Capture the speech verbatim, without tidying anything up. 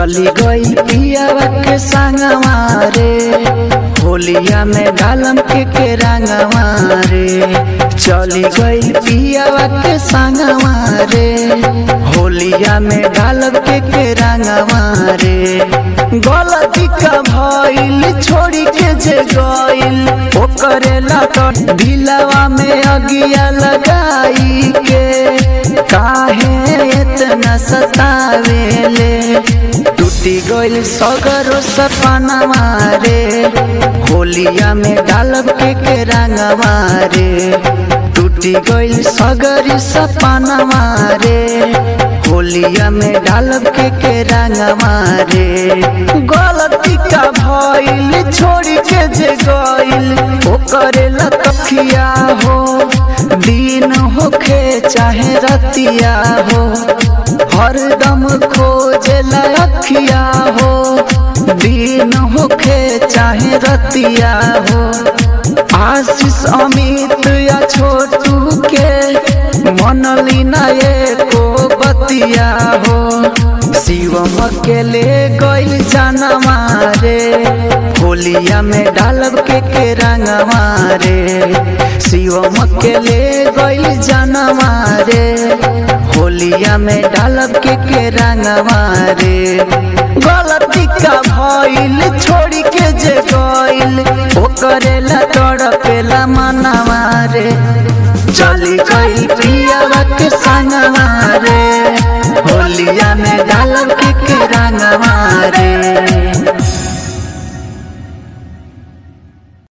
चली गई पियावा के संगवा रे, होलिया में डालम के के रंगवा रे। चली गई पियावा के संगवा रे, होलिया में डालब के के रंगवा रे। गलती का भइल छोड़ी के जे गइल, ओकरेला तो दिलवा में अगिया लगाई के, काहे इतना सतावेले। टूटी गइल सगरो सपनवा रे, होलिया में डालब के के रंगवा रे। टूटी गइल सगरी सपनवा रे, होलिया में डालब के के रंगवा रे। गलती का भइल छोड़ी के जे गइल, ओकरेला तखिया हो, दिन होखे चाहे रतिया हो, हरदम खोजेला अखिया हो, दिन होखे चाहे रतिया हो। आशीष अमित या छोटू के मनली ना एको बतिया हो, शिवम के ले गइल जानवा रे, होलिया में डालब के के रंगवा रे। शिवम के ले गइल जानवा रे, होलिया में डालब के के रंगवा रे। गलती का भइल छोड़ी के जे गइल, ओकरेला तड़पेला मनवा रे। चली गइल पियावा के संगवा रे, होलिया में डालब के के रंगवा रे।